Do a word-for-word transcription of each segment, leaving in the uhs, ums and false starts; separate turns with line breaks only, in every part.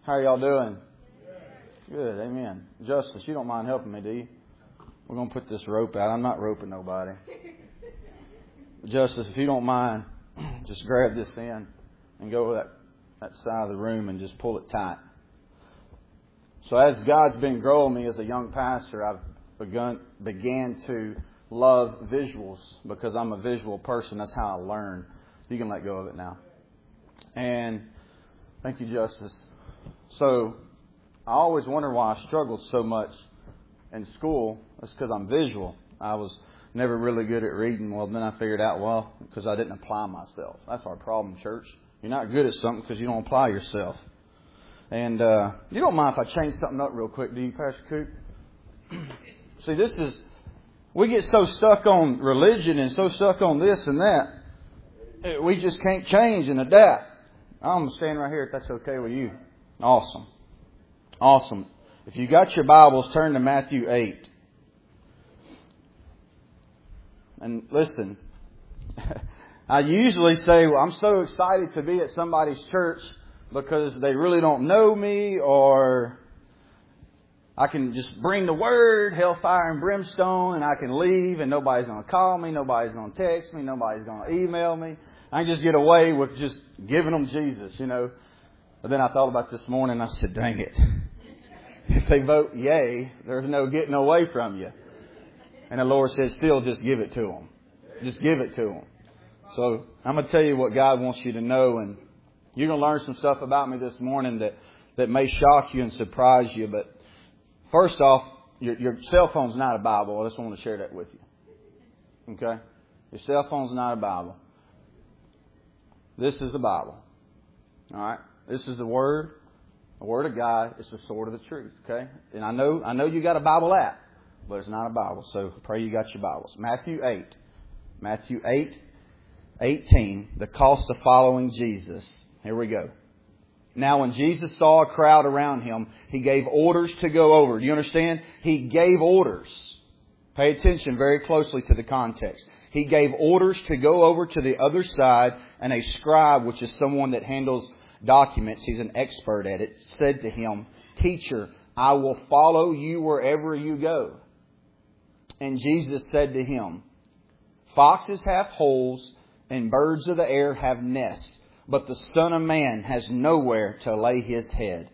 How are y'all doing? Good, amen. Justice, you don't mind helping me, do you? We're going to put this rope out. I'm not roping nobody. Justice, if you don't mind, just grab this end and go to that, that side of the room and just pull it tight. So as God's been growing me as a young pastor, I've begun began to love visuals because I'm a visual person. That's how I learn. You can let go of it now. And thank you, Justice. So I always wonder why I struggled so much in school. That's because I'm visual. I was never really good at reading. Well, then I figured out, well, because I didn't apply myself. That's our problem, church. You're not good at something because you don't apply yourself. And uh, you don't mind if I change something up real quick, do you, Pastor Coop? See, this is, we get so stuck on religion and so stuck on this and that, we just can't change and adapt. I'm going to stand right here if that's okay with you. Awesome. Awesome. If you got your Bibles, turn to Matthew eight. And listen, I usually say, well, I'm so excited to be at somebody's church because they really don't know me, or I can just bring the word, hellfire and brimstone, and I can leave and nobody's going to call me, nobody's going to text me, nobody's going to email me. I can just get away with just giving them Jesus, you know. But then I thought about this morning and I said, dang it. If they vote yay, there's no getting away from you. And the Lord said, still just give it to them. Just give it to them. So I'm going to tell you what God wants you to know. And you're going to learn some stuff about me this morning that, that may shock you and surprise you. But first off, your, your cell phone's not a Bible. I just want to share that with you. Okay? Your cell phone's not a Bible. This is the Bible. All right? This is the Word. The Word of God. It's the sword of the truth. Okay? And I know I know you got a Bible app, but it's not a Bible. So pray you got your Bibles. Matthew eight. Matthew eight, eighteen. The cost of following Jesus. Here we go. Now when Jesus saw a crowd around Him, He gave orders to go over. Do you understand? He gave orders. Pay attention very closely to the context. He gave orders to go over to the other side, and a scribe, which is someone that handles documents, he's an expert at it, said to Him, Teacher, I will follow you wherever you go. And Jesus said to him, Foxes have holes and birds of the air have nests, but the Son of Man has nowhere to lay His head.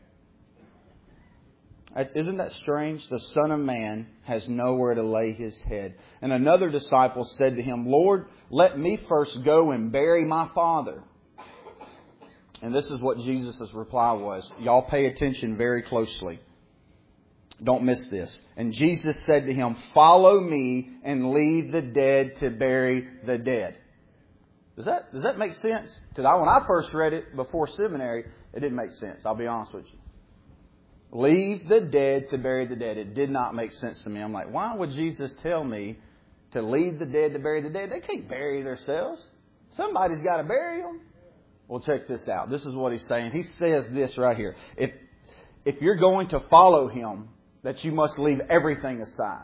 Isn't that strange? The Son of Man has nowhere to lay His head. And another disciple said to Him, Lord, let me first go and bury my father. And this is what Jesus' reply was. Y'all pay attention very closely. Don't miss this. And Jesus said to him, Follow me and leave the dead to bury the dead. Does that, does that make sense? Because I, when I first read it before seminary, it didn't make sense. I'll be honest with you. Leave the dead to bury the dead. It did not make sense to me. I'm like, why would Jesus tell me to leave the dead to bury the dead? They can't bury themselves. Somebody's got to bury them. Well, check this out. This is what He's saying. He says this right here. If, if you're going to follow Him, that you must leave everything aside.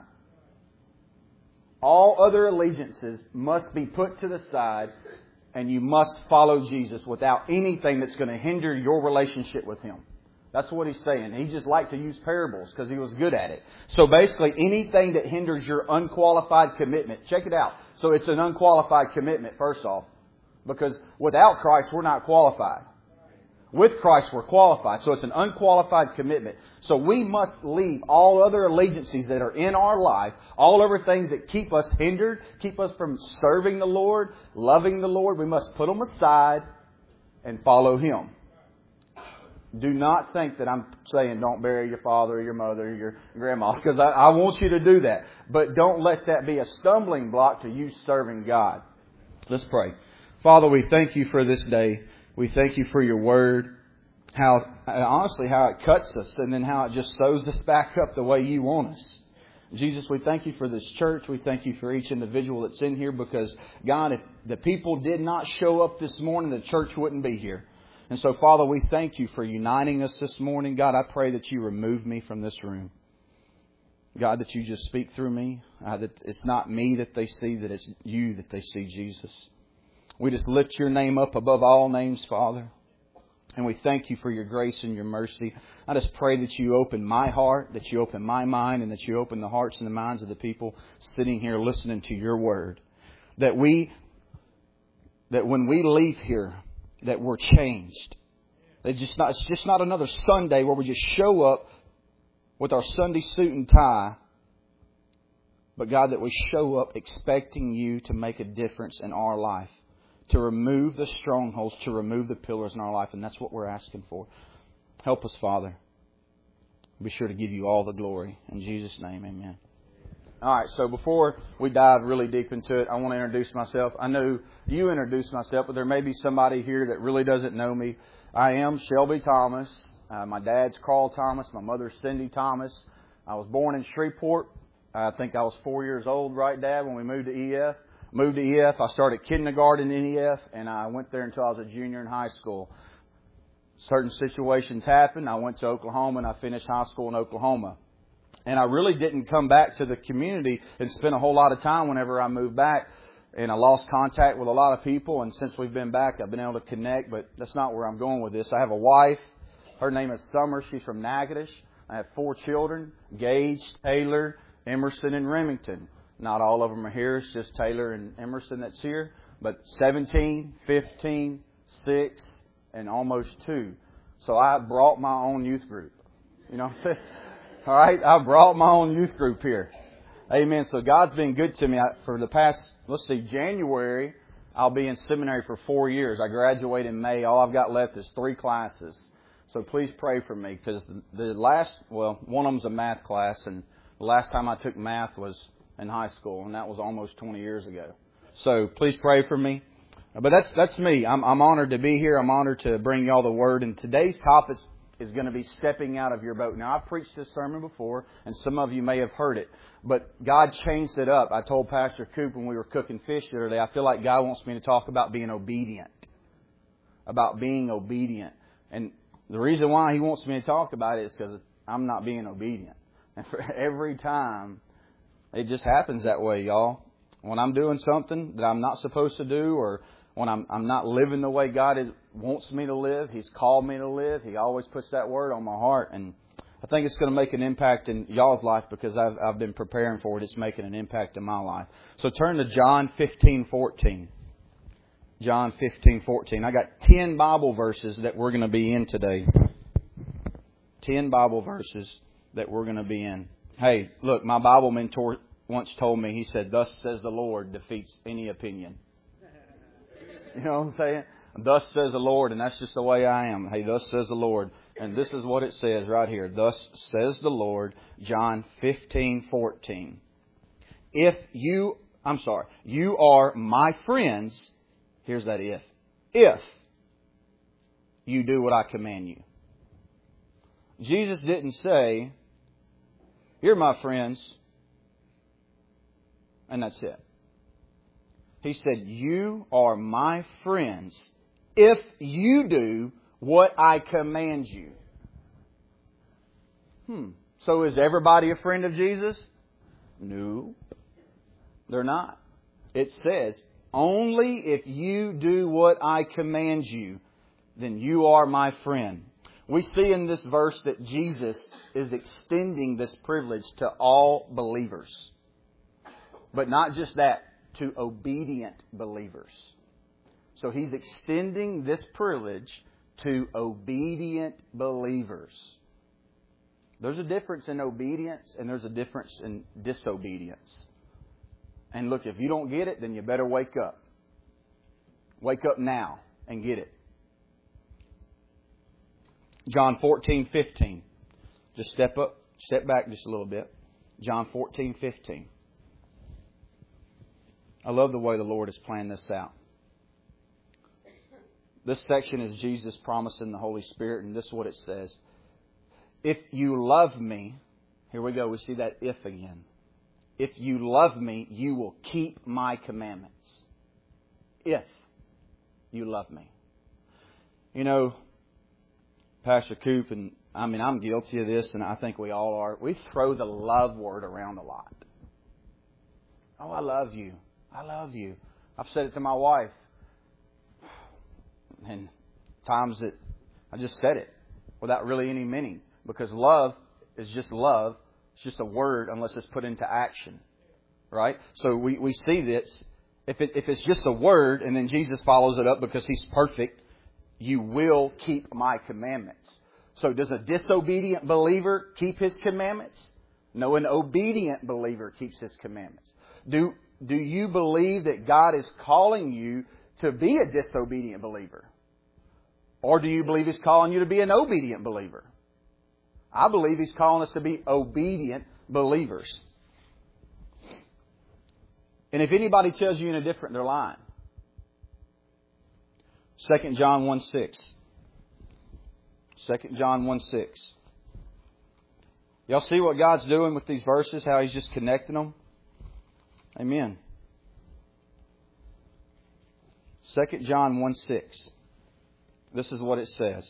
All other allegiances must be put to the side, and you must follow Jesus without anything that's going to hinder your relationship with Him. That's what He's saying. He just liked to use parables because He was good at it. So basically, anything that hinders your unqualified commitment. Check it out. So it's an unqualified commitment, first off. Because without Christ, we're not qualified. With Christ, we're qualified. So it's an unqualified commitment. So we must leave all other allegiances that are in our life, all other things that keep us hindered, keep us from serving the Lord, loving the Lord. We must put them aside and follow Him. Do not think that I'm saying don't bury your father or your mother or your grandma, because I, I want you to do that. But don't let that be a stumbling block to you serving God. Let's pray. Father, we thank You for this day. We thank You for Your Word. How, honestly, how it cuts us and then how it just sews us back up the way You want us. Jesus, we thank You for this church. We thank You for each individual that's in here because, God, if the people did not show up this morning, the church wouldn't be here. And so, Father, we thank You for uniting us this morning. God, I pray that You remove me from this room. God, that You just speak through me. Uh, that it's not me that they see, that it's You that they see, Jesus. We just lift Your name up above all names, Father. And we thank You for Your grace and Your mercy. I just pray that You open my heart, that You open my mind, and that You open the hearts and the minds of the people sitting here listening to Your Word. That we, that when we leave here, that we're changed. That just not, it's just not another Sunday where we just show up with our Sunday suit and tie. But God, that we show up expecting You to make a difference in our life. To remove the strongholds, to remove the pillars in our life. And that's what we're asking for. Help us, Father. Be sure to give You all the glory. In Jesus' name, amen. All right, so before we dive really deep into it, I want to introduce myself. I know you introduced myself, but there may be somebody here that really doesn't know me. I am Shelby Thomas. Uh, my dad's Carl Thomas. My mother's Cindy Thomas. I was born in Shreveport. I think I was four years old, right, Dad, when we moved to E F. Moved to E F. I started kindergarten in E F, and I went there until I was a junior in high school. Certain situations happened. I went to Oklahoma, and I finished high school in Oklahoma. And I really didn't come back to the community and spend a whole lot of time whenever I moved back. And I lost contact with a lot of people. And since we've been back, I've been able to connect. But that's not where I'm going with this. I have a wife. Her name is Summer. She's from Natchitoches. I have four children, Gage, Taylor, Emerson, and Remington. Not all of them are here. It's just Taylor and Emerson that's here. But seventeen, fifteen, six, and almost two. So I brought my own youth group. You know what I'm saying? All right, I brought my own youth group here. Amen. So God's been good to me. I, for the past, let's see, January, I'll be in seminary for four years. I graduate in May. All I've got left is three classes. So please pray for me, because the last, well, one of them's a math class, and the last time I took math was in high school, and that was almost twenty years ago. So please pray for me. But that's that's me. I'm, I'm honored to be here. I'm honored to bring y'all the Word. And today's topic is going to be stepping out of your boat. Now, I've preached this sermon before, and some of you may have heard it. But God changed it up. I told Pastor Coop when we were cooking fish the other day, I feel like God wants me to talk about being obedient. About being obedient. And the reason why He wants me to talk about it is because I'm not being obedient. And for every time, it just happens that way, y'all. When I'm doing something that I'm not supposed to do, or when I'm I'm not living the way God is, wants me to live, He's called me to live, He always puts that word on my heart. And I think it's going to make an impact in y'all's life, because I've I've been preparing for it. It's making an impact in my life. So turn to John fifteen fourteen. John fifteen fourteen. I got ten Bible verses that we're going to be in today. Ten Bible verses that we're going to be in. Hey, look, my Bible mentor once told me, he said, "Thus says the Lord," defeats any opinion. You know what I'm saying? Thus says the Lord, and that's just the way I am. Hey, thus says the Lord. And this is what it says right here. Thus says the Lord, John fifteen fourteen. If you, I'm sorry, you are my friends, here's that if. If you do what I command you. Jesus didn't say, "You're my friends," and that's it. He said, "You are my friends if you do what I command you." Hmm. So is everybody a friend of Jesus? No, they're not. It says, only if you do what I command you, then you are my friend. We see in this verse that Jesus is extending this privilege to all believers. But not just that, to obedient believers. So He's extending this privilege to obedient believers. There's a difference in obedience, and there's a difference in disobedience. And look, if you don't get it, then you better wake up. Wake up now and get it. John fourteen fifteen. Just step up, step back just a little bit. John fourteen fifteen. I love the way the Lord has planned this out. This section is Jesus promising the Holy Spirit, and this is what it says. If you love me, here we go, we see that if again. If you love me, you will keep my commandments. If you love me. You know, Pastor Coop, and I mean, I'm guilty of this, and I think we all are. We throw the love word around a lot. Oh, I love you. I love you. I've said it to my wife. And times that I just said it without really any meaning. Because love is just love. It's just a word unless it's put into action. Right? So we, we see this. If it, if it's just a word and then Jesus follows it up because He's perfect, you will keep my commandments. So does a disobedient believer keep his commandments? No, an obedient believer keeps his commandments. Do, do you believe that God is calling you to be a disobedient believer? Or do you believe He's calling you to be an obedient believer? I believe He's calling us to be obedient believers. And if anybody tells you any different, they're lying. Second John one six. Second John one six. Y'all see what God's doing with these verses? How He's just connecting them? Amen. Second John one six. This is what it says.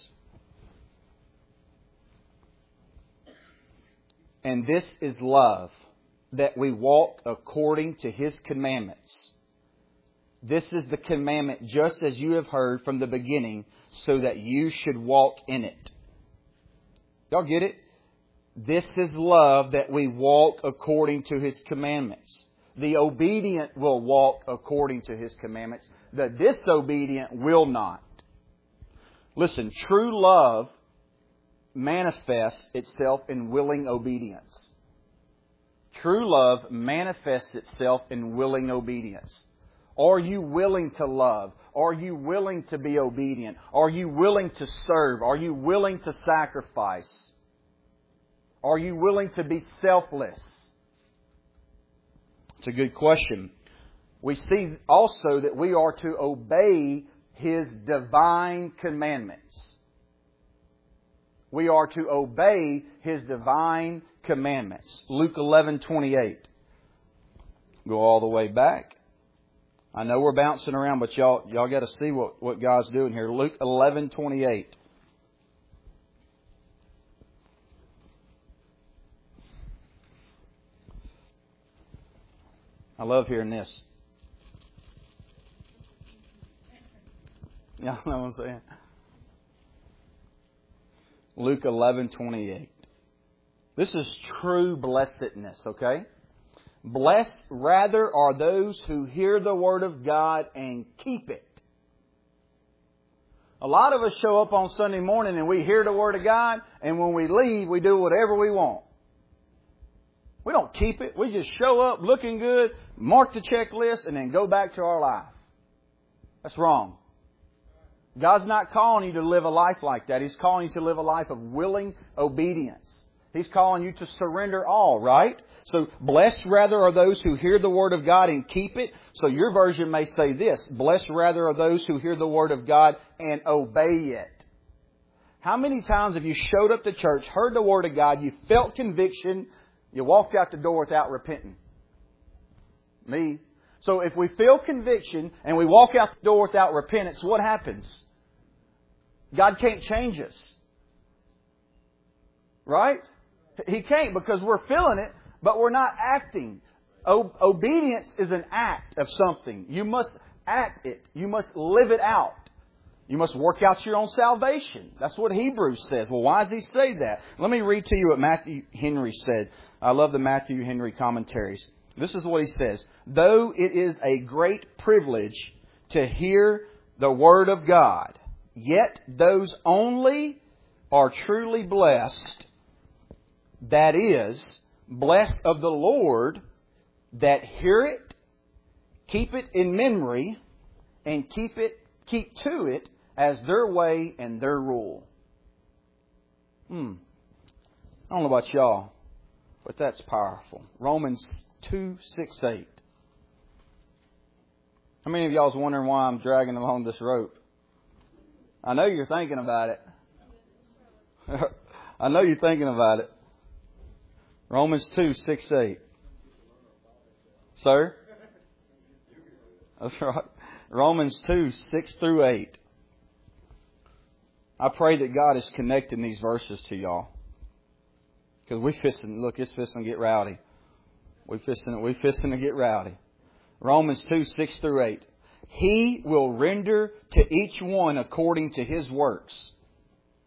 And this is love, that we walk according to His commandments. This is the commandment just as you have heard from the beginning, so that you should walk in it. Y'all get it? This is love, that we walk according to His commandments. The obedient will walk according to His commandments. The disobedient will not. Listen, true love manifests itself in willing obedience. True love manifests itself in willing obedience. Are you willing to love? Are you willing to be obedient? Are you willing to serve? Are you willing to sacrifice? Are you willing to be selfless? It's a good question. We see also that we are to obey His divine commandments. We are to obey His divine commandments. Luke eleven twenty-eight. Go all the way back. I know we're bouncing around, but y'all y'all got to see what, what God's doing here. Luke eleven twenty-eight. I love hearing this. Y'all know what I'm saying? Luke eleven twenty-eight. This is true blessedness, okay? Blessed rather are those who hear the Word of God and keep it. A lot of us show up on Sunday morning and we hear the Word of God, and when we leave, we do whatever we want. We don't keep it. We just show up looking good, mark the checklist, and then go back to our life. That's wrong. God's not calling you to live a life like that. He's calling you to live a life of willing obedience. He's calling you to surrender all, right? So, blessed rather are those who hear the Word of God and keep it. So your version may say this: blessed rather are those who hear the Word of God and obey it. How many times have you showed up to church, heard the Word of God, you felt conviction, you walked out the door without repenting? Me. So if we feel conviction and we walk out the door without repentance, what happens? God can't change us. Right? He can't, because we're feeling it, but we're not acting. O- obedience is an act of something. You must act it. You must live it out. You must work out your own salvation. That's what Hebrews says. Well, why does he say that? Let me read to you what Matthew Henry said. I love the Matthew Henry commentaries. This is what he says. Though it is a great privilege to hear the Word of God, yet those only are truly blessed, that is, blessed of the Lord, that hear it, keep it in memory, and keep it, keep to it as their way and their rule. Hmm. I don't know about y'all, but that's powerful. Romans two, six, eight. How many of y'all is wondering why I'm dragging along this rope? I know you're thinking about it. I know you're thinking about it. Romans two, six, eight. Sir? That's right. Romans two, six through eight. I pray that God is connecting these verses to y'all. Because we fisting, look, it's fisting to get rowdy. We fisting, we fisting to get rowdy. Romans two, six through eight. He will render to each one according to his works.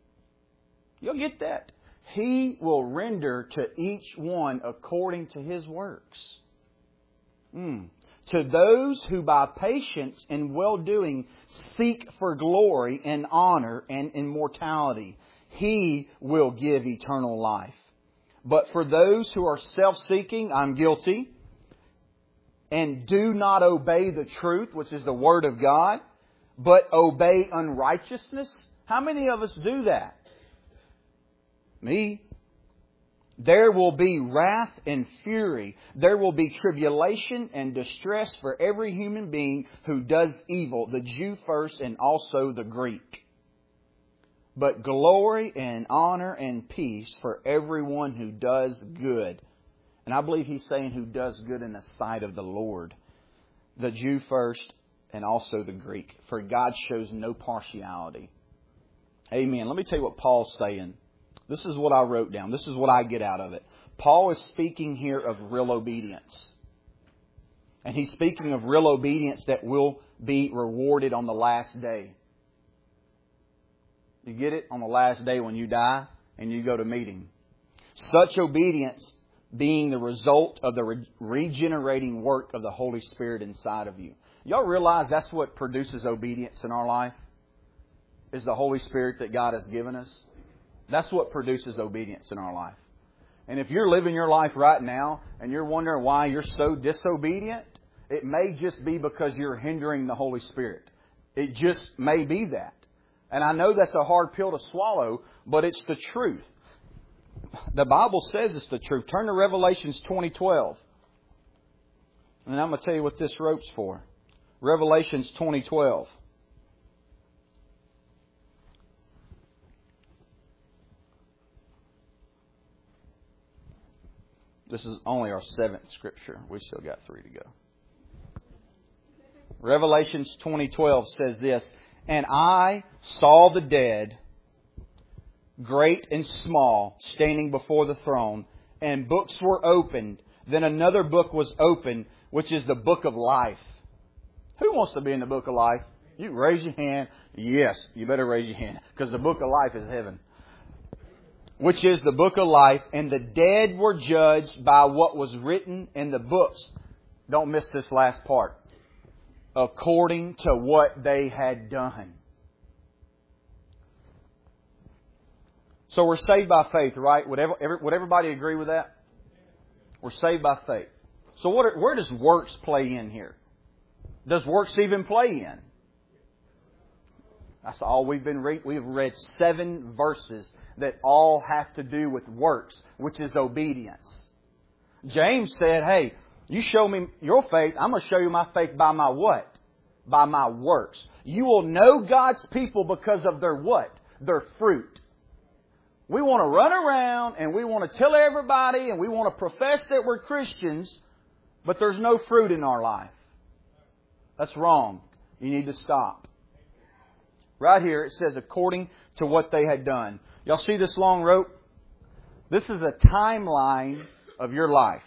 You'll get that. He will render to each one according to his works. Mm. To those who by patience and well-doing seek for glory and honor and immortality, He will give eternal life. But for those who are self-seeking, I'm guilty, and do not obey the truth, which is the Word of God, but obey unrighteousness. How many of us do that? Me. There will be wrath and fury. There will be tribulation and distress for every human being who does evil, the Jew first and also the Greek. But glory and honor and peace for everyone who does good. And I believe he's saying who does good in the sight of the Lord. The Jew first and also the Greek. For God shows no partiality. Amen. Let me tell you what Paul's saying. This is what I wrote down. This is what I get out of it. Paul is speaking here of real obedience. And he's speaking of real obedience that will be rewarded on the last day. You get it? On the last day when you die and you go to meet Him. Such obedience being the result of the re- regenerating work of the Holy Spirit inside of you. Y'all realize that's what produces obedience in our life? Is the Holy Spirit that God has given us. That's what produces obedience in our life. And if you're living your life right now and you're wondering why you're so disobedient, it may just be because you're hindering the Holy Spirit. It just may be that. And I know that's a hard pill to swallow, but it's the truth. The Bible says it's the truth. Turn to Revelations twenty twelve. And I'm going to tell you what this rope's for. Revelations twenty twelve. This is only our seventh scripture. We still got three to go. Revelations twenty twelve says this, and I saw the dead, great and small, standing before the throne, and books were opened. Then another book was opened, which is the book of life. Who wants to be in the book of life? You raise your hand. Yes, you better raise your hand, because the book of life is heaven. Which is the book of life, and the dead were judged by what was written in the books. Don't miss this last part. According to what they had done. So we're saved by faith, right? Would, ever, would everybody agree with that? We're saved by faith. So what are, where does works play in here? Does works even play in? That's all we've been reading. We've read seven verses that all have to do with works, which is obedience. James said, hey, you show me your faith, I'm going to show you my faith by my what? By my works. You will know God's people because of their what? Their fruit. We want to run around and we want to tell everybody and we want to profess that we're Christians, but there's no fruit in our life. That's wrong. You need to stop. Right here it says according to what they had done. Y'all see this long rope? This is a timeline of your life.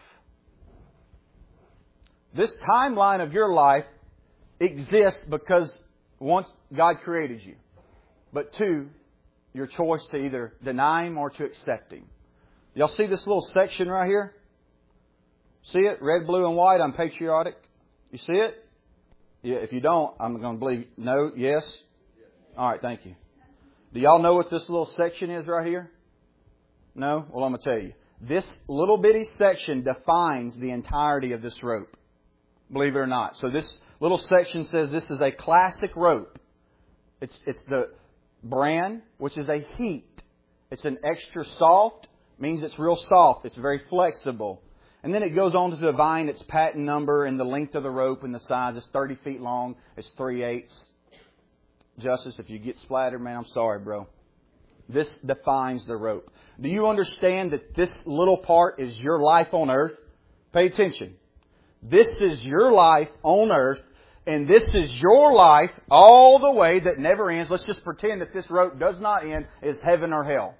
This timeline of your life exists because, one, God created you. But two, your choice to either deny Him or to accept Him. Y'all see this little section right here? See it? Red, blue, and white. I'm patriotic. You see it? Yeah. If you don't, I'm going to believe no, yes. All right, thank you. Do y'all know what this little section is right here? No? Well, I'm going to tell you. This little bitty section defines the entirety of this rope. Believe it or not. So this little section says this is a classic rope. It's, it's the bran, which is a heat. It's an extra soft. Means it's real soft. It's very flexible. And then it goes on to define its patent number and the length of the rope and the size. It's thirty feet long. It's three eighths. Justice, if you get splattered, man, I'm sorry, bro. This defines the rope. Do you understand that this little part is your life on earth? Pay attention. This is your life on earth, and this is your life all the way that never ends. Let's just pretend that this rope does not end. It's heaven or hell.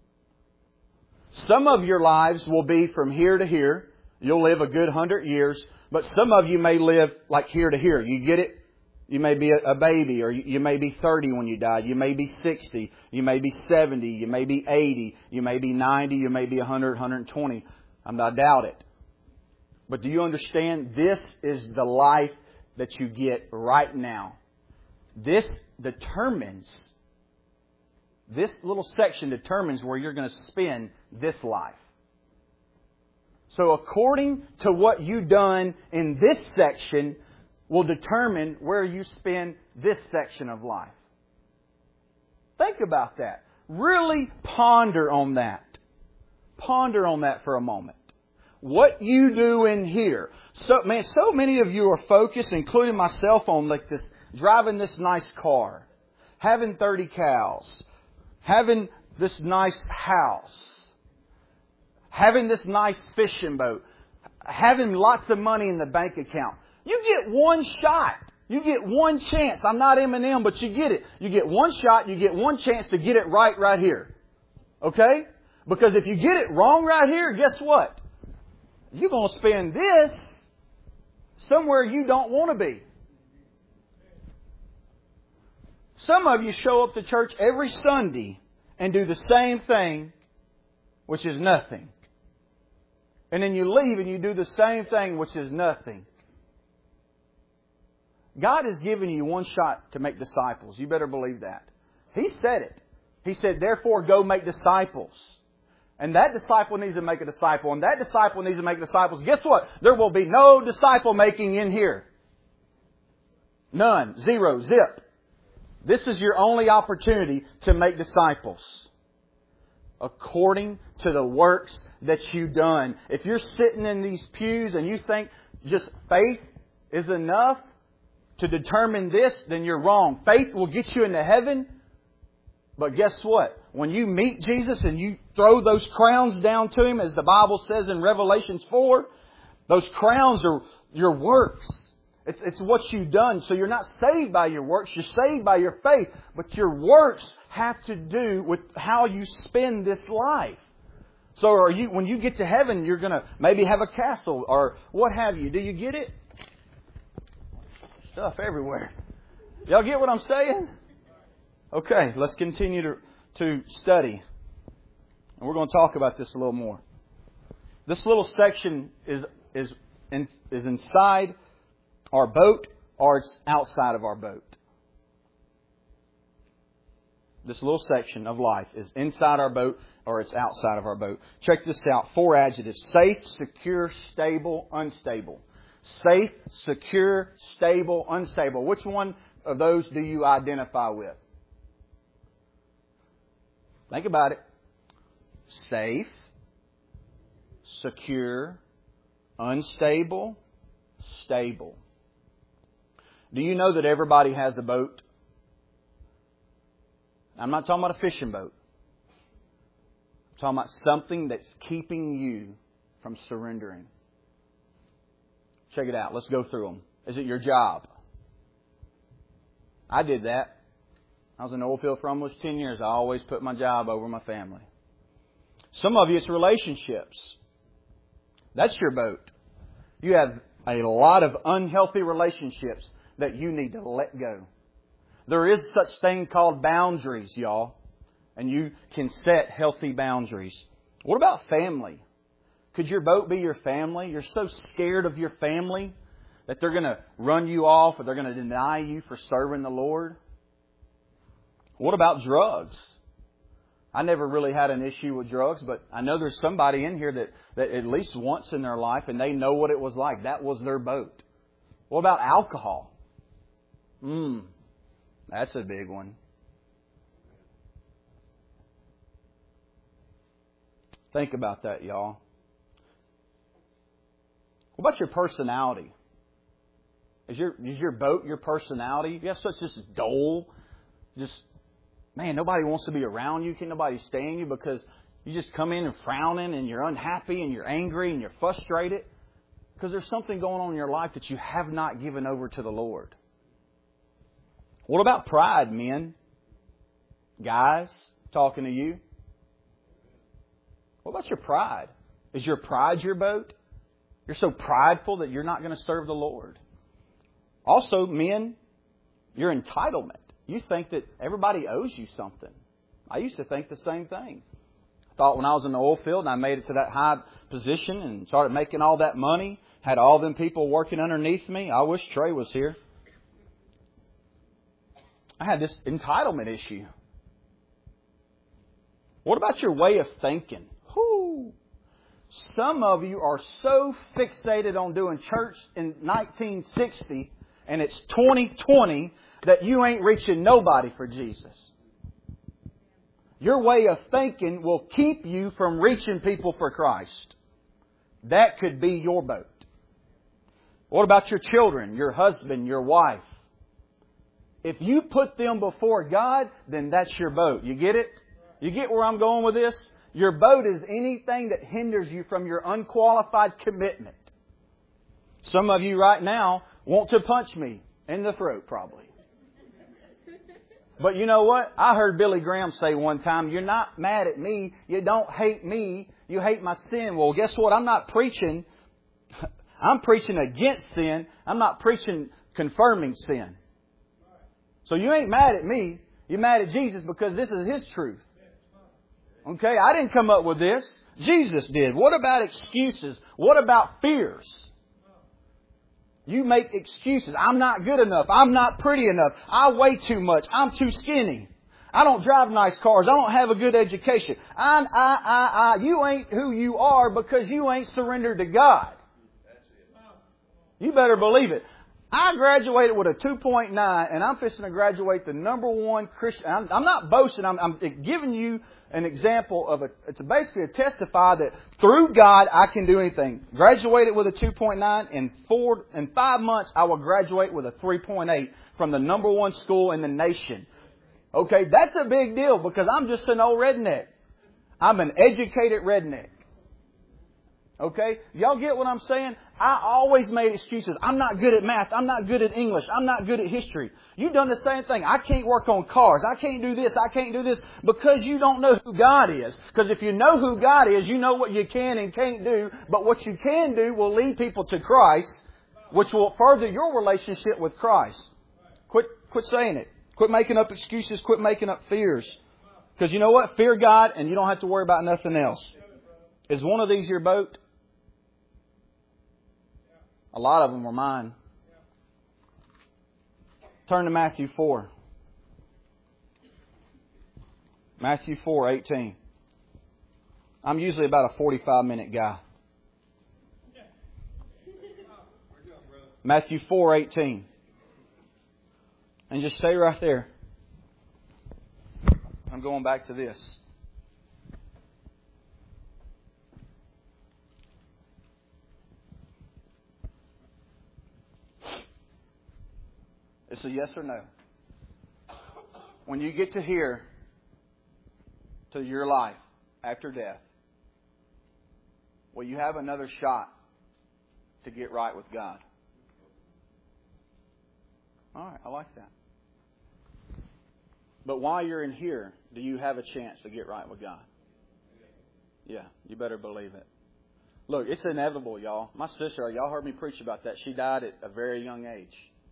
Some of your lives will be from here to here. You'll live a good hundred years, but some of you may live like here to here. You get it? You may be a baby, or you may be thirty when you die. You may be sixty. You may be seventy. You may be eighty. You may be ninety. You may be one hundred, one hundred twenty. I doubt it. But do you understand? This is the life that you get right now. This determines, this little section determines where you're going to spend this life. So according to what you've done in this section will determine where you spend this section of life. Think about that. Really ponder on that. Ponder on that for a moment. What you do in here. So, man, so many of you are focused, including myself, on like this, driving this nice car, having thirty cows, having this nice house, having this nice fishing boat, having lots of money in the bank account. You get one shot. You get one chance. I'm not Eminem, but you get it. You get one shot. You get one chance to get it right right here. Okay? Because if you get it wrong right here, guess what? You're going to spend this somewhere you don't want to be. Some of you show up to church every Sunday and do the same thing, which is nothing. And then you leave and you do the same thing, which is nothing. God has given you one shot to make disciples. You better believe that. He said it. He said, therefore, go make disciples. And that disciple needs to make a disciple. And that disciple needs to make disciples. Guess what? There will be no disciple making in here. None. Zero. Zip. This is your only opportunity to make disciples. According to the works that you've done. If you're sitting in these pews and you think just faith is enough to determine this, then you're wrong. Faith will get you into heaven. But guess what? When you meet Jesus and you throw those crowns down to Him, as the Bible says in Revelations four, those crowns are your works. It's, it's what you've done. So you're not saved by your works. You're saved by your faith. But your works have to do with how you spend this life. So are you, when you get to heaven, you're going to maybe have a castle or what have you. Do you get it? Stuff everywhere. Y'all get what I'm saying? Okay, let's continue to, to study. And we're going to talk about this a little more. This little section is, is, in, is inside our boat or it's outside of our boat. This little section of life is inside our boat or it's outside of our boat. Check this out. Four adjectives. Safe, secure, stable, unstable. Safe, secure, stable, unstable. Which one of those do you identify with? Think about it. Safe, secure, unstable, stable. Do you know that everybody has a boat? I'm not talking about a fishing boat. I'm talking about something that's keeping you from surrendering. Check it out. Let's go through them. Is it your job? I did that. I was in the oil field for almost ten years. I always put my job over my family. Some of you, it's relationships. That's your boat. You have a lot of unhealthy relationships that you need to let go. There is such thing called boundaries, y'all. And you can set healthy boundaries. What about family? Could your boat be your family? You're so scared of your family that they're going to run you off or they're going to deny you for serving the Lord. What about drugs? I never really had an issue with drugs, but I know there's somebody in here that, that at least once in their life and they know what it was like. That was their boat. What about alcohol? Hmm, that's a big one. Think about that, y'all. What about your personality? Is your is your boat your personality? You have such this dull, just, man, nobody wants to be around you. Can't nobody stand you because you just come in and frowning and you're unhappy and you're angry and you're frustrated because there's something going on in your life that you have not given over to the Lord. What about pride, men? Guys, talking to you. What about your pride? Is your pride your boat? You're so prideful that you're not going to serve the Lord. Also, men, Your entitlement. You think that everybody owes you something. I used to think the same thing. I thought when I was in the oil field and I made it to that high position and started making all that money, had all them people working underneath me. I wish Trey was here. I had this entitlement issue. What about your way of thinking? Whew. Some of you are so fixated on doing church in nineteen sixty and it's twenty twenty that you ain't reaching nobody for Jesus. Your way of thinking will keep you from reaching people for Christ. That could be your boat. What about your children, your husband, your wife? If you put them before God, then that's your boat. You get it? You get where I'm going with this? Your boat is anything that hinders you from your unqualified commitment. Some of you right now want to punch me in the throat, probably. But you know what? I heard Billy Graham say one time, you're not mad at me. You don't hate me. You hate my sin. Well, guess what? I'm not preaching. I'm preaching against sin. I'm not preaching confirming sin. So you ain't mad at me. You're mad at Jesus because this is His truth. Okay? I didn't come up with this. Jesus did. What about excuses? What about fears? You make excuses. I'm not good enough. I'm not pretty enough. I weigh too much. I'm too skinny. I don't drive nice cars. I don't have a good education. I, I, I, I. You ain't who you are because you ain't surrendered to God. You better believe it. I graduated with a two point nine and I'm fixing to graduate the number one Christian. I'm, I'm not boasting. I'm, I'm giving you an example of a, it's basically a testify that through God I can do anything. Graduated with a two point nine. In four, in five months I will graduate with a three point eight from the number one school in the nation. Okay, that's a big deal because I'm just an old redneck. I'm an educated redneck. Okay? Y'all get what I'm saying? I always made excuses. I'm not good at math. I'm not good at English. I'm not good at history. You've done the same thing. I can't work on cars. I can't do this. I can't do this because you don't know who God is. Because if you know who God is, you know what you can and can't do. But what you can do will lead people to Christ, which will further your relationship with Christ. Quit, quit saying it. Quit making up excuses. Quit making up fears. Because you know what? Fear God and you don't have to worry about nothing else. Is one of these your boat? A lot of them were mine. Turn to Matthew four. Matthew four eighteen. I'm usually about a forty-five minute guy. Matthew four eighteen. And just stay right there. I'm going back to this. It's a yes or no. When you get to here, to your life after death, will you have another shot to get right with God? All right, I like that. But while you're in here, do you have a chance to get right with God? Yeah, you better believe it. Look, it's inevitable, y'all. My sister, y'all heard me preach about that. She died at a very young age.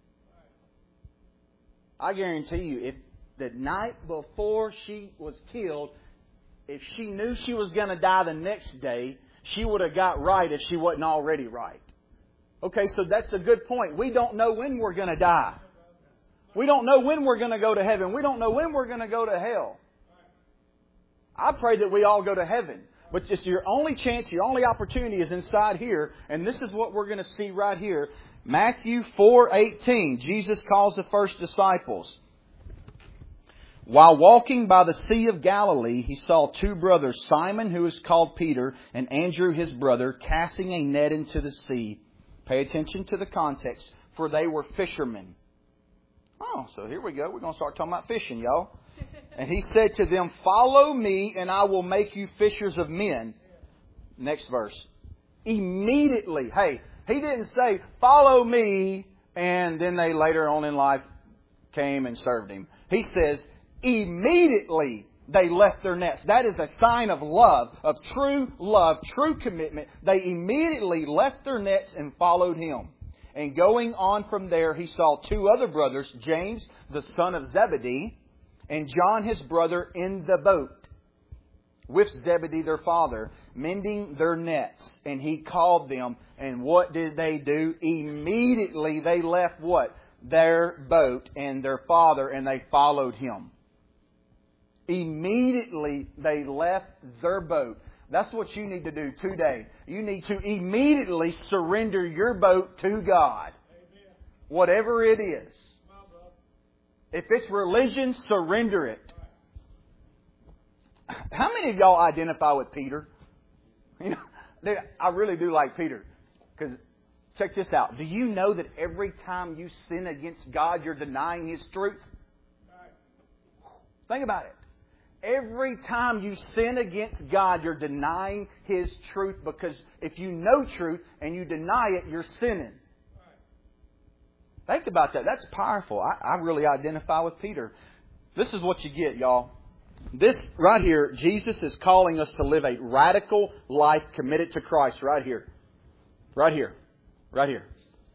I guarantee you, if the night before she was killed, if she knew she was going to die the next day, she would have got right if she wasn't already right. Okay, so that's a good point. We don't know when we're going to die. We don't know when we're going to go to heaven. We don't know when we're going to go to hell. I pray that we all go to heaven. But just your only chance, your only opportunity is inside here. And this is what we're going to see right here. Matthew four eighteen, Jesus calls the first disciples. While walking by the Sea of Galilee, He saw two brothers, Simon, who is called Peter, and Andrew, his brother, casting a net into the sea. Pay attention to the context, for they were fishermen. Oh, so here we go. We're going to start talking about fishing, y'all. And He said to them, "Follow me, and I will make you fishers of men." Next verse. Immediately, hey, He didn't say, "Follow me," and then they later on in life came and served Him. He says, immediately they left their nets. That is a sign of love, of true love, true commitment. They immediately left their nets and followed Him. And going on from there, he saw two other brothers, James, the son of Zebedee, and John, his brother, in the boat, with Zebedee, their father, mending their nets. And he called them. And what did they do? Immediately they left what? Their boat and their father, and they followed him. Immediately they left their boat. That's what you need to do today. You need to immediately surrender your boat to God. Whatever it is. If it's religion, surrender it. How many of y'all identify with Peter? You know, I really do like Peter. Because, check this out. Do you know that every time you sin against God, you're denying His truth? Think about it. Every time you sin against God, you're denying His truth. Because if you know truth and you deny it, you're sinning. Think about that. That's powerful. I, I really identify with Peter. This is what you get, y'all. This right here, Jesus is calling us to live a radical life committed to Christ right here. Right here. Right here.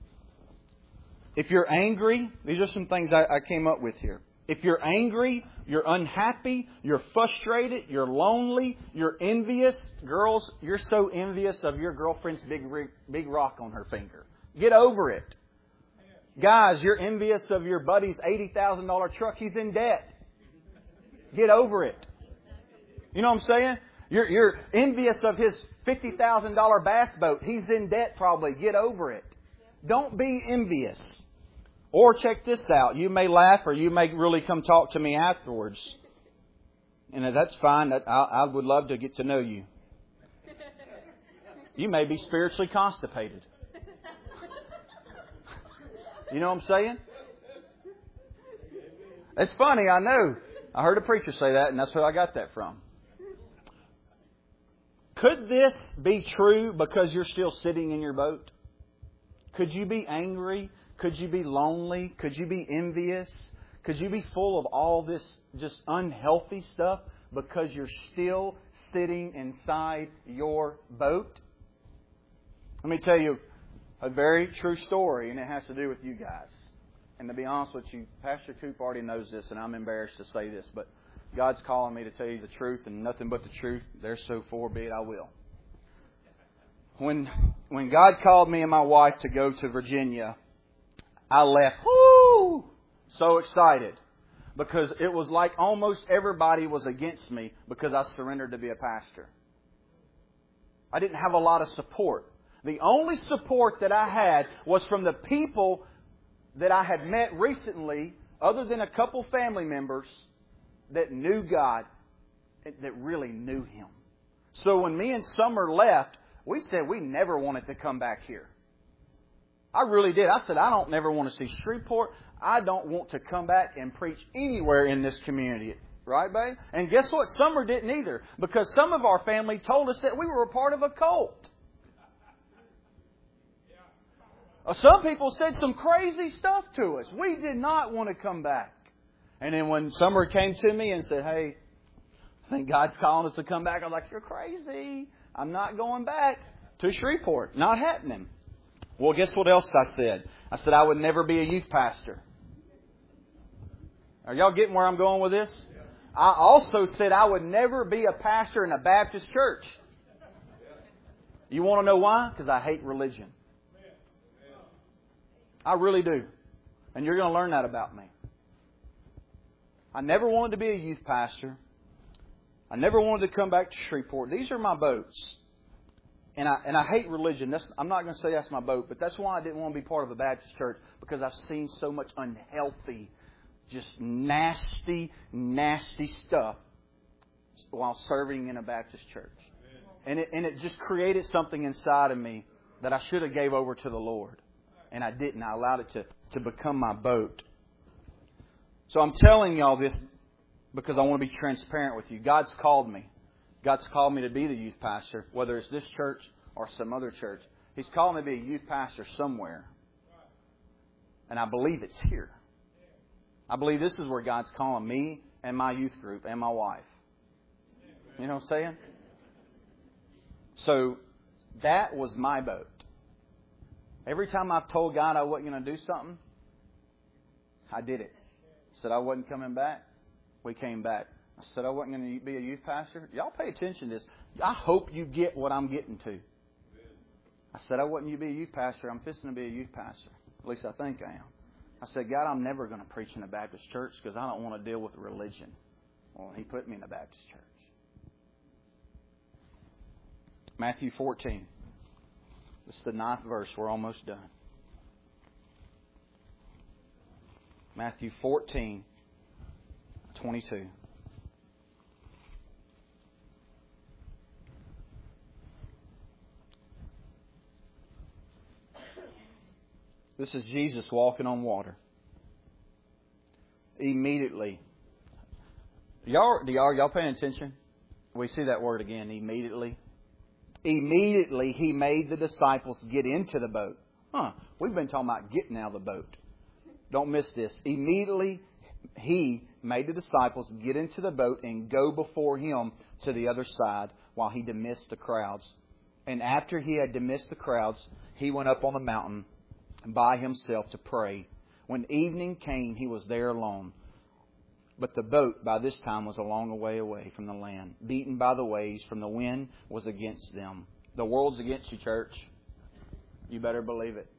If you're angry, these are some things I, I came up with here. If you're angry, you're unhappy, you're frustrated, you're lonely, you're envious. Girls, you're so envious of your girlfriend's big, big rock on her finger. Get over it. Guys, you're envious of your buddy's eighty thousand dollars truck. He's in debt. Get over it. You know what I'm saying? You're, you're envious of his fifty thousand dollars bass boat. He's in debt probably. Get over it. Don't be envious. Or check this out. You may laugh or you may really come talk to me afterwards. And that's fine. I, I would love to get to know you. You may be spiritually constipated. You know what I'm saying? It's funny, I know. I heard a preacher say that, and that's where I got that from. Could this be true because you're still sitting in your boat? Could you be angry? Could you be lonely? Could you be envious? Could you be full of all this just unhealthy stuff because you're still sitting inside your boat? Let me tell you a very true story, and it has to do with you guys. And to be honest with you, Pastor Coop already knows this, and I'm embarrassed to say this, but God's calling me to tell you the truth and nothing but the truth. There's so forbid I will. When when God called me and my wife to go to Virginia, I left, whoo, so excited. Because it was like almost everybody was against me because I surrendered to be a pastor. I didn't have a lot of support. The only support that I had was from the people that I had met recently, other than a couple family members that knew God, that really knew Him. So when me and Summer left, we said we never wanted to come back here. I really did. I said, I don't never want to see Shreveport. I don't want to come back and preach anywhere in this community. Right, babe? And guess what? Summer didn't either. Because some of our family told us that we were a part of a cult. Some people said some crazy stuff to us. We did not want to come back. And then when Summer came to me and said, hey, I think God's calling us to come back, I was like, you're crazy. I'm not going back to Shreveport. Not happening. Well, guess what else I said? I said I would never be a youth pastor. Are y'all getting where I'm going with this? I also said I would never be a pastor in a Baptist church. You want to know why? Because I hate religion. I really do. And you're going to learn that about me. I never wanted to be a youth pastor. I never wanted to come back to Shreveport. These are my boats. And I and I hate religion. That's, I'm not going to say that's my boat, but that's why I didn't want to be part of a Baptist church, because I've seen so much unhealthy, just nasty, nasty stuff while serving in a Baptist church. And it, and it just created something inside of me that I should have gave over to the Lord. And I didn't. I allowed it to, to become my boat. So I'm telling y'all this because I want to be transparent with you. God's called me. God's called me to be the youth pastor, whether it's this church or some other church. He's called me to be a youth pastor somewhere. And I believe it's here. I believe this is where God's calling me and my youth group and my wife. You know what I'm saying? So that was my boat. Every time I've told God I wasn't going to do something, I did it. Said I wasn't coming back, we came back. I said I wasn't going to be a youth pastor. Y'all pay attention to this. I hope you get what I'm getting to. I said I wasn't going to be a youth pastor. I'm fixing to be a youth pastor. At least I think I am. I said, God, I'm never going to preach in a Baptist church because I don't want to deal with religion. Well, He put me in a Baptist church. Matthew fourteen. This is the ninth verse. We're almost done. Matthew fourteen, twenty-two. This is Jesus walking on water. Immediately. Y'all, do y'all, y'all paying attention? We see that word again, immediately. Immediately He made the disciples get into the boat. Huh. We've been talking about getting out of the boat. Don't miss this. Immediately He made the disciples get into the boat and go before Him to the other side while He dismissed the crowds. And after He had dismissed the crowds, He went up on the mountain by Himself to pray. When evening came, He was there alone. But the boat by this time was a long way away from the land, beaten by the waves, from the wind was against them. The world's against you, church. You better believe it.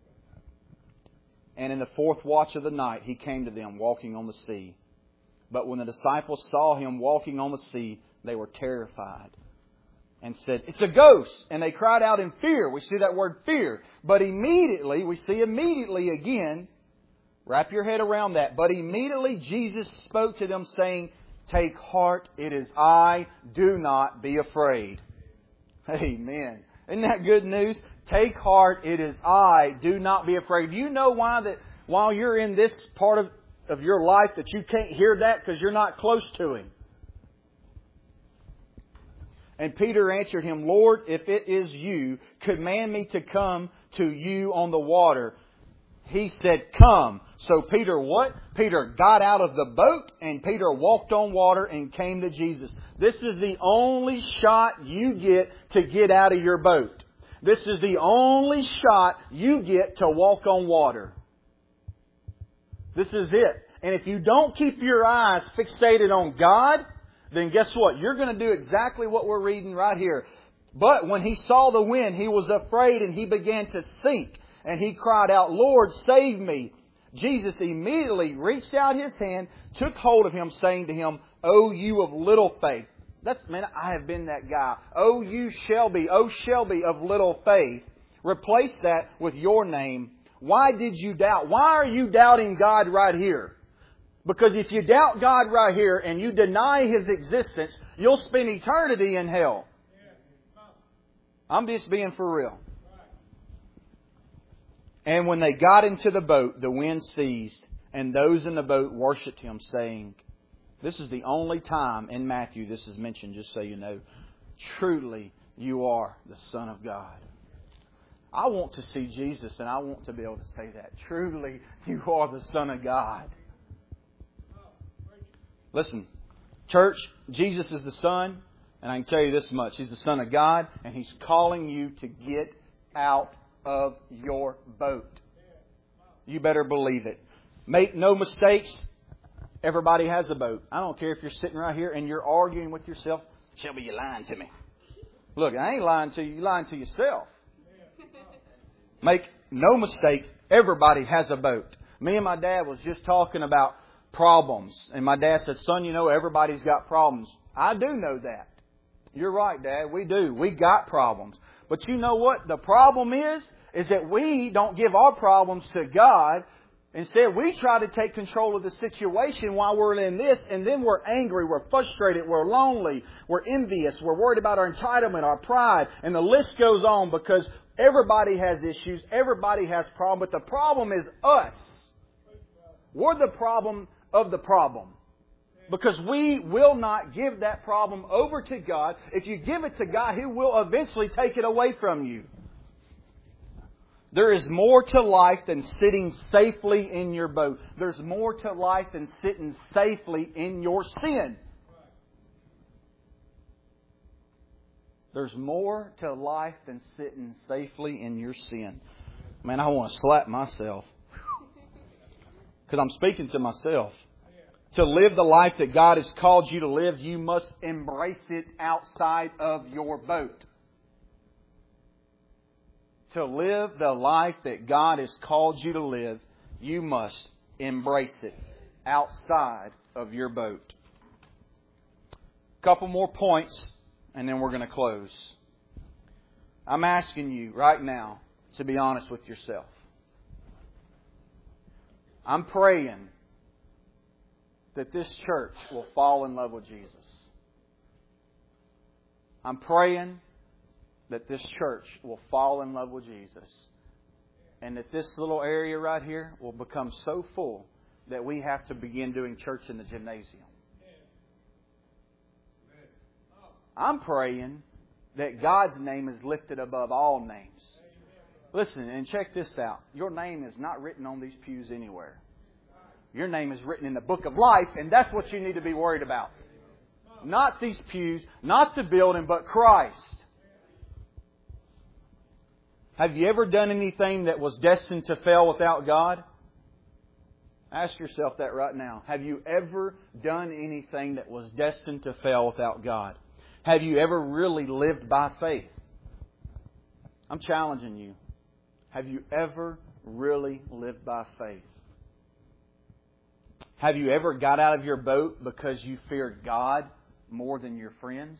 And in the fourth watch of the night, He came to them walking on the sea. But when the disciples saw Him walking on the sea, they were terrified and said, "It's a ghost!" And they cried out in fear. We see that word fear. But immediately, we see immediately again, wrap your head around that. But immediately Jesus spoke to them saying, "Take heart, it is I, do not be afraid." Amen. Isn't that good news? Take heart, it is I, do not be afraid. Do you know why that while you're in this part of, of your life that you can't hear that? Because you're not close to Him. And Peter answered Him, "Lord, if it is You, command me to come to You on the water." He said, "Come." So Peter what? Peter got out of the boat and Peter walked on water and came to Jesus. This is the only shot you get to get out of your boat. This is the only shot you get to walk on water. This is it. And if you don't keep your eyes fixated on God, then guess what? You're going to do exactly what we're reading right here. But when He saw the wind, He was afraid and He began to sink. And he cried out, "Lord, save me." Jesus immediately reached out His hand, took hold of him, saying to him, "O you of little faith." That's, man, I have been that guy. "O you Shelby, O Shelby of little faith." Replace that with your name. Why did you doubt? Why are you doubting God right here? Because if you doubt God right here and you deny His existence, you'll spend eternity in hell. I'm just being for real. And when they got into the boat, the wind ceased, and those in the boat worshipped Him, saying, this is the only time in Matthew this is mentioned, just so you know, "Truly You are the Son of God." I want to see Jesus, and I want to be able to say that. Truly You are the Son of God. Listen, church, Jesus is the Son, and I can tell you this much. He's the Son of God, and He's calling you to get out of your boat. You better believe it. Make no mistakes. Everybody has a boat. I don't care if you're sitting right here and you're arguing with yourself. "Shelby, you're lying to me." Look, I ain't lying to you. You're lying to yourself. Make no mistake. Everybody has a boat. Me and my dad was just talking about problems. And my dad said, "Son, you know, everybody's got problems." I do know that. You're right, Dad. We do. We got problems. But you know what? The problem is, is that we don't give our problems to God. Instead, we try to take control of the situation while we're in this, and then we're angry, we're frustrated, we're lonely, we're envious, we're worried about our entitlement, our pride, and the list goes on because everybody has issues, everybody has problems, but the problem is us. We're the problem of the problem. Because we will not give that problem over to God. If you give it to God, He will eventually take it away from you. There is more to life than sitting safely in your boat. There's more to life than sitting safely in your sin. There's more to life than sitting safely in your sin. Man, I want to slap myself. Because I'm speaking to myself. To live the life that God has called you to live, you must embrace it outside of your boat. To live the life that God has called you to live, you must embrace it outside of your boat. A couple more points, and then we're going to close. I'm asking you right now to be honest with yourself. I'm praying that this church will fall in love with Jesus. I'm praying that this church will fall in love with Jesus. And that this little area right here will become so full that we have to begin doing church in the gymnasium. I'm praying that God's name is lifted above all names. Listen, and check this out. Your name is not written on these pews anywhere. Your name is written in the book of life, and that's what you need to be worried about. Not these pews, not the building, but Christ. Have you ever done anything that was destined to fail without God? Ask yourself that right now. Have you ever done anything that was destined to fail without God? Have you ever really lived by faith? I'm challenging you. Have you ever really lived by faith? Have you ever got out of your boat because you feared God more than your friends?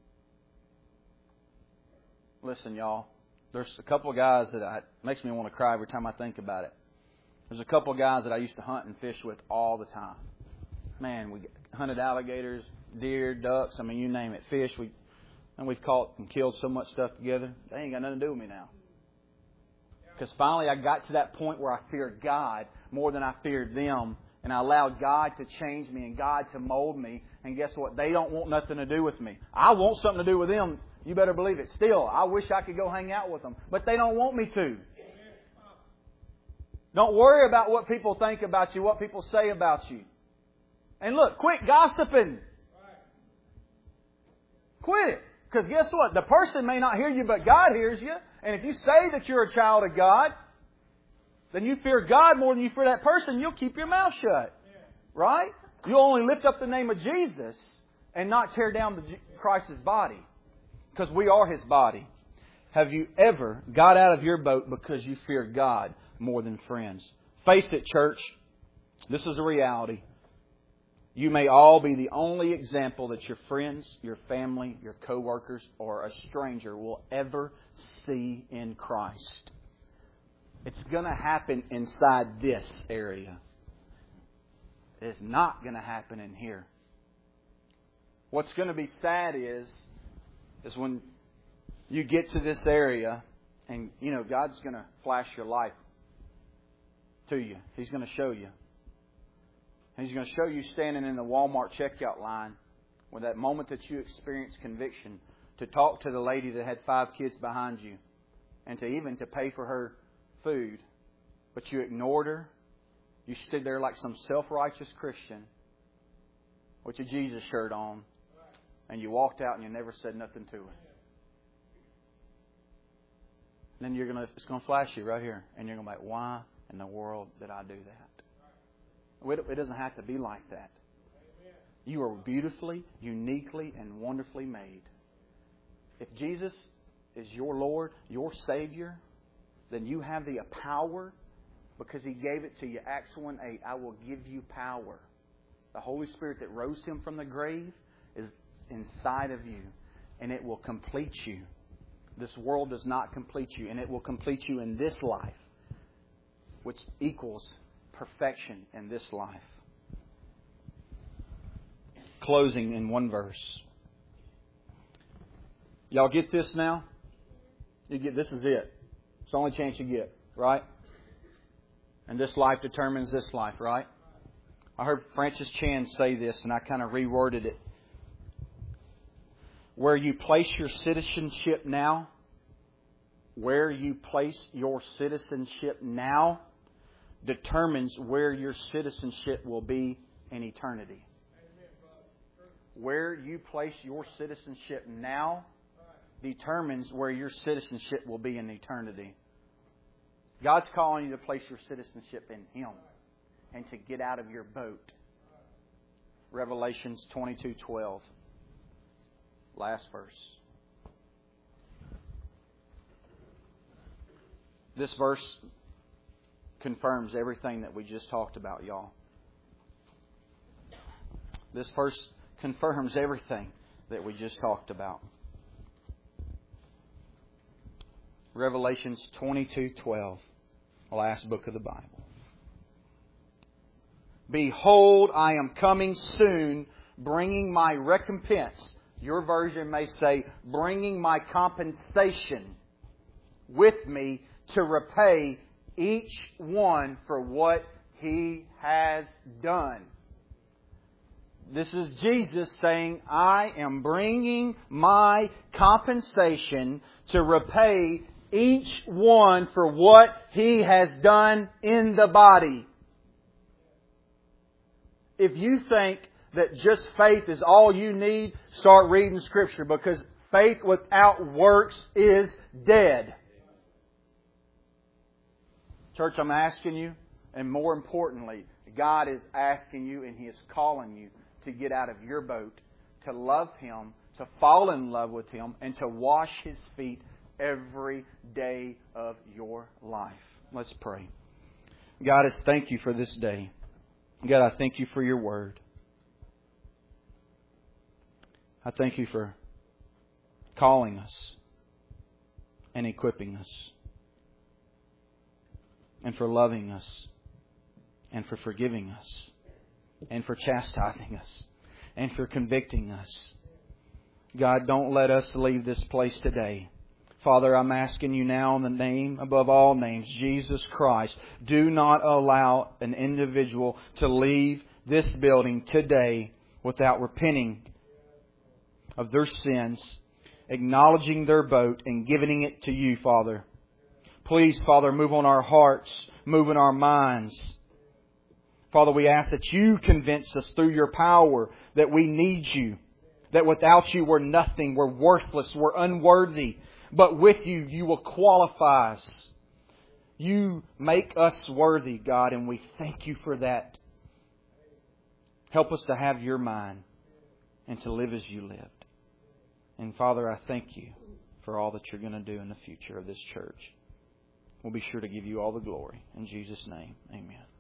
Listen, y'all. There's a couple of guys that I, makes me want to cry every time I think about it. There's a couple of guys that I used to hunt and fish with all the time. Man, we hunted alligators, deer, ducks, I mean, you name it, fish. We and we've caught and killed so much stuff together. They ain't got nothing to do with me now. Because finally I got to that point where I feared God more than I feared them. And I allowed God to change me and God to mold me. And guess what? They don't want nothing to do with me. I want something to do with them. You better believe it. Still, I wish I could go hang out with them. But they don't want me to. Don't worry about what people think about you, what people say about you. And look, quit gossiping. Quit it. Because guess what? The person may not hear you, but God hears you. And if you say that you're a child of God, then you fear God more than you fear that person. You'll keep your mouth shut. Right? You'll only lift up the name of Jesus and not tear down the Christ's body. Because we are His body. Have you ever got out of your boat because you fear God more than friends? Face it, church. This is a reality. You may all be the only example that your friends, your family, your co-workers, or a stranger will ever see in Christ. It's going to happen inside this area. It's not going to happen in here. What's going to be sad is, is when you get to this area and, you know, God's going to flash your life to you. He's going to show you. He's going to show you standing in the Walmart checkout line with that moment that you experienced conviction to talk to the lady that had five kids behind you and to even to pay for her food. But you ignored her. You stood there like some self-righteous Christian with your Jesus shirt on. And you walked out and you never said nothing to her. And then you're gonna, it's going to flash you right here. And you're going to be like, why in the world did I do that? It doesn't have to be like that. You are beautifully, uniquely, and wonderfully made. If Jesus is your Lord, your Savior, then you have the power because He gave it to you. Acts one eight, I will give you power. The Holy Spirit that rose Him from the grave is inside of you, and it will complete you. This world does not complete you, and it will complete you in this life, which equals perfection in this life. Closing in one verse. Y'all get this now? You get this is it. It's the only chance you get, right? And this life determines this life, right? I heard Francis Chan say this, and I kind of reworded it. Where you place your citizenship now, where you place your citizenship now, determines where your citizenship will be in eternity. Where you place your citizenship now determines where your citizenship will be in eternity. God's calling you to place your citizenship in Him and to get out of your boat. Revelations twenty-two twelve. Last verse. This verse confirms everything that we just talked about, y'all. This verse confirms everything that we just talked about. Revelations twenty-two twelve, the last book of the Bible. Behold, I am coming soon, bringing my recompense. Your version may say, bringing my compensation with me to repay each one for what he has done. This is Jesus saying, I am bringing my compensation to repay each one for what he has done in the body. If you think that just faith is all you need, start reading Scripture, because faith without works is dead. Church, I'm asking you, and more importantly, God is asking you and He is calling you to get out of your boat, to love Him, to fall in love with Him, and to wash His feet every day of your life. Let's pray. God, I thank You for this day. God, I thank You for Your Word. I thank You for calling us and equipping us, and for loving us, and for forgiving us, and for chastising us, and for convicting us. God, don't let us leave this place today. Father, I'm asking You now in the name above all names, Jesus Christ, do not allow an individual to leave this building today without repenting of their sins, acknowledging their boat, and giving it to You, Father. Please, Father, move on our hearts, move in our minds. Father, we ask that You convince us through Your power that we need You, that without You we're nothing, we're worthless, we're unworthy. But with You, You will qualify us. You make us worthy, God, and we thank You for that. Help us to have Your mind and to live as You lived. And Father, I thank You for all that You're going to do in the future of this church. We'll be sure to give You all the glory. In Jesus' name, amen.